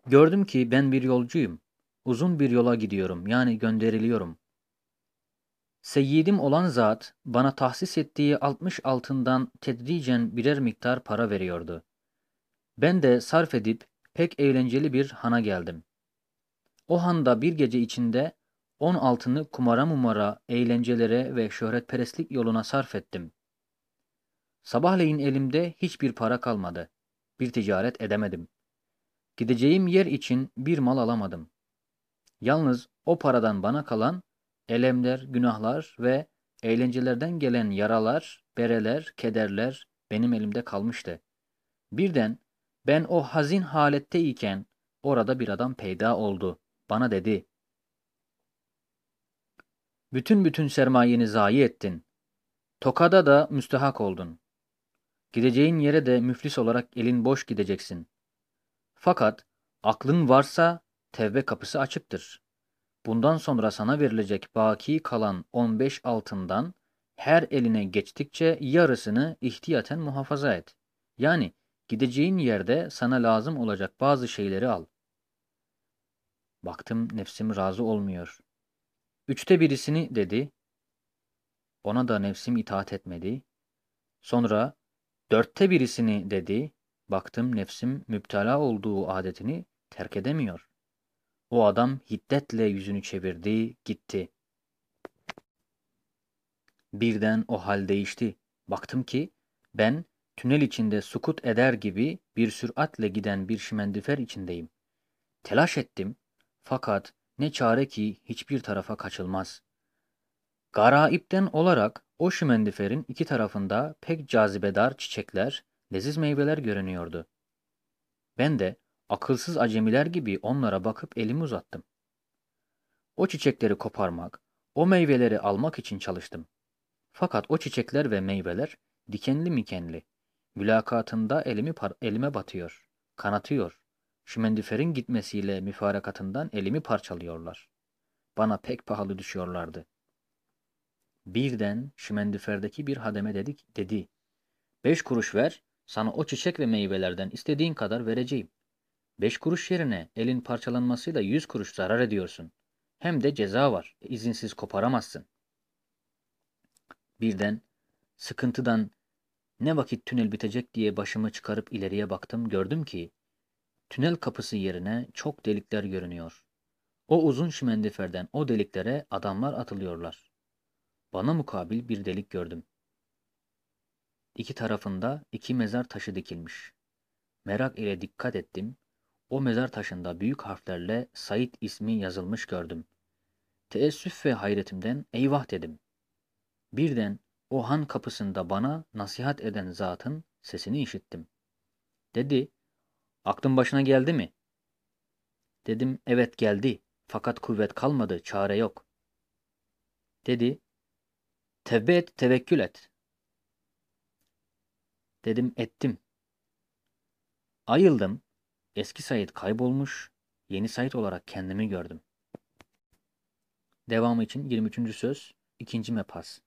Gördüm ki ben bir yolcuyum. Uzun bir yola gidiyorum, yani gönderiliyorum. Seyyidim olan zat bana tahsis ettiği 60 altından tedricen birer miktar para veriyordu. Ben de sarf edip pek eğlenceli bir hana geldim. O handa bir gece içinde 10 altını kumara mumara, eğlencelere ve şöhretperestlik yoluna sarf ettim. Sabahleyin elimde hiçbir para kalmadı. Bir ticaret edemedim. Gideceğim yer için bir mal alamadım. Yalnız o paradan bana kalan elemler, günahlar ve eğlencelerden gelen yaralar, bereler, kederler benim elimde kalmıştı. Birden ben o hazin haletteyken orada bir adam peyda oldu. Bana dedi, bütün sermayeni zayi ettin. Tokada da müstehak oldun. Gideceğin yere de müflis olarak elin boş gideceksin. Fakat aklın varsa tevbe kapısı açıktır. Bundan sonra sana verilecek baki kalan 15 altından her eline geçtikçe yarısını ihtiyaten muhafaza et. Yani gideceğin yerde sana lazım olacak bazı şeyleri al. Baktım nefsim razı olmuyor. Üçte birisini dedi, ona da nefsim itaat etmedi. Sonra dörtte birisini dedi, baktım nefsim müptela olduğu adetini terk edemiyor. O adam hiddetle yüzünü çevirdi, gitti. Birden o hal değişti. Baktım ki ben tünel içinde sukut eder gibi bir süratle giden bir şimendifer içindeyim. Telaş ettim fakat ne çare ki hiçbir tarafa kaçılmaz. Garaipten olarak o şimendiferin iki tarafında pek cazibedar çiçekler, leziz meyveler görünüyordu. Ben de akılsız acemiler gibi onlara bakıp elimi uzattım. O çiçekleri koparmak, o meyveleri almak için çalıştım. Fakat o çiçekler ve meyveler dikenli mikenli. Mülakatında elime batıyor, kanatıyor. Şimendiferin gitmesiyle müfarakatından elimi parçalıyorlar. Bana pek pahalı düşüyorlardı. Birden şimendiferdeki bir hademe dedi. 5 kuruş ver, sana o çiçek ve meyvelerden istediğin kadar vereceğim. 5 kuruş yerine elin parçalanmasıyla 100 kuruş zarar ediyorsun. Hem de ceza var, izinsiz koparamazsın. Birden sıkıntıdan ne vakit tünel bitecek diye başımı çıkarıp ileriye baktım, gördüm ki tünel kapısı yerine çok delikler görünüyor. O uzun şimendiferden o deliklere adamlar atılıyorlar. Bana mukabil bir delik gördüm. İki tarafında iki mezar taşı dikilmiş. Merak ile dikkat ettim. O mezar taşında büyük harflerle Said ismi yazılmış gördüm. Teessüf ve hayretimden eyvah dedim. Birden o han kapısında bana nasihat eden zatın sesini işittim. Dedi, aklın başına geldi mi? Dedim, evet geldi. Fakat kuvvet kalmadı, çare yok. Dedi, tevbe et, tevekkül et. Dedim, ettim. Ayıldım. Eski Said kaybolmuş, yeni Said olarak kendimi gördüm. Devamı için 23. söz, ikinci mepas.